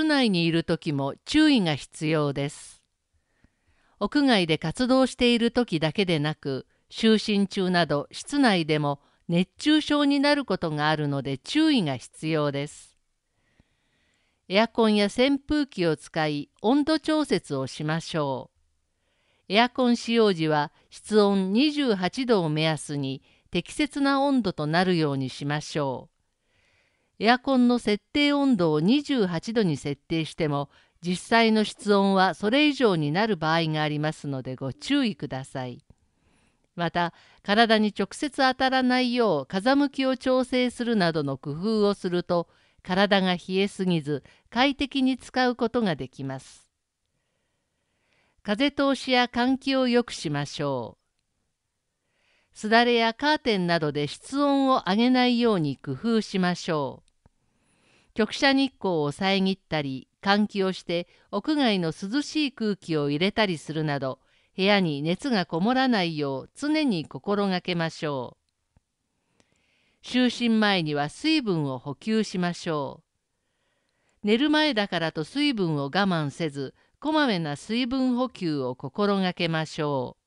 内にいるときも注意が必要です。屋外で活動しているときだけでなく、就寝中など室内でも熱中症になることがあるので注意が必要です。エアコンや扇風機を使い温度調節をしましょう。エアコン使用時は室温28度を目安に適切な温度となるようにしましょう。エアコンの設定温度を28度に設定しても、実際の室温はそれ以上になる場合がありますのでご注意ください。また、体に直接当たらないよう風向きを調整するなどの工夫をすると、体が冷えすぎず快適に使うことができます。風通しや換気を良くしましょう。すだれやカーテンなどで室温を上げないように工夫しましょう。直射日光を遮ったり、換気をして屋外の涼しい空気を入れたりするなど、部屋に熱がこもらないよう常に心がけましょう。就寝前には水分を補給しましょう。寝る前だからと水分を我慢せず、こまめな水分補給を心がけましょう。